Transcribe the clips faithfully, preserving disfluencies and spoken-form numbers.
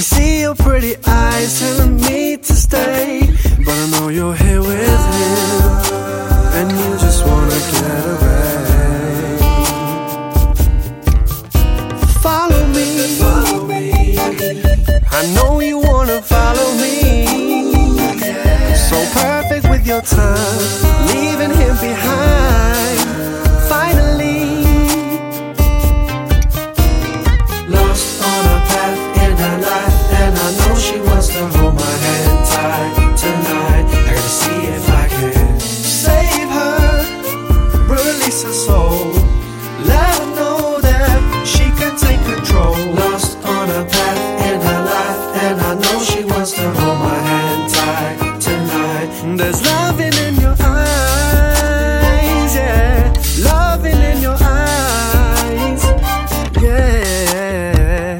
can see your pretty eyes telling me to stay, but I know you're here with him, and you just wanna get away. Follow me, follow me. I know you wanna follow me. So perfect with your time, leaving him behind. Finally, lost on a path in her life, and I know she wants to hold my hand tight tonight. I gotta see if I can save her, release her soul, let her know that she can take control. Lost on a path in her life, and I know she wants to hold my hand tight tonight. There's loving in your eyes, yeah, loving in your eyes, yeah.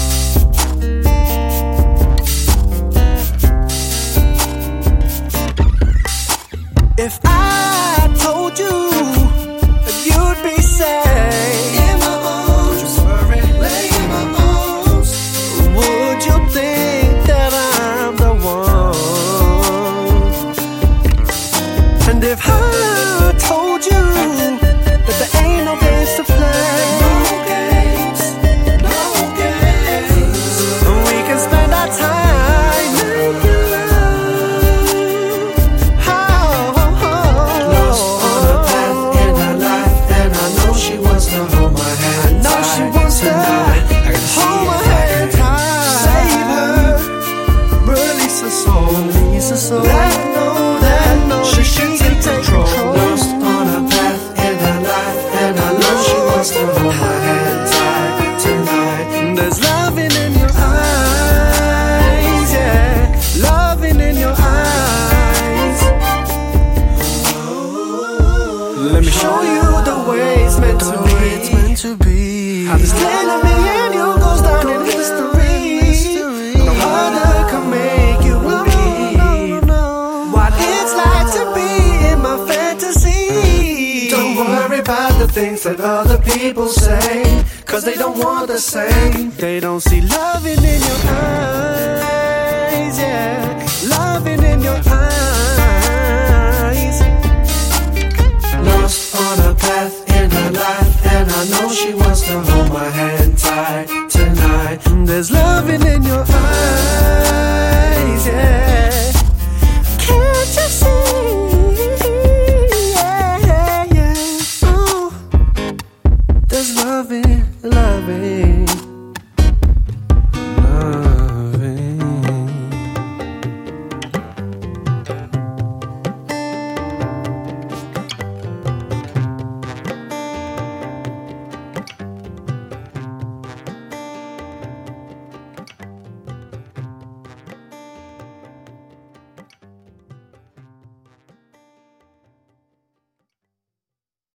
If I told you that you'd be safe in my arms, just lay in my arms, would you think that I'm the one? And if I told you that there ain't no games to play, no games, no games, we can spend our time making love. Oh, oh, oh. Lost on a path in her life, and I know she wants to hold my hand. I know she wants to hold my hand tight. Save her, release her soul, release her soul. Let her know that she can take control. Lost on a path in her life, and I know she wants to hold my hand tight tonight. There's loving in your eyes, yeah, loving in your eyes. Let me show you the way it's meant to be. It's meant to be. How this little me and you goes down in history. No other can make you believe what it's like to be in my fantasy. Don't worry about the things that other people say, cause they don't want the same. They don't see loving in your eyes, yeah, loving in your eyes. Lost on a path in her life, and I know she wants to hold my hand tight tonight. There's loving in your eyes.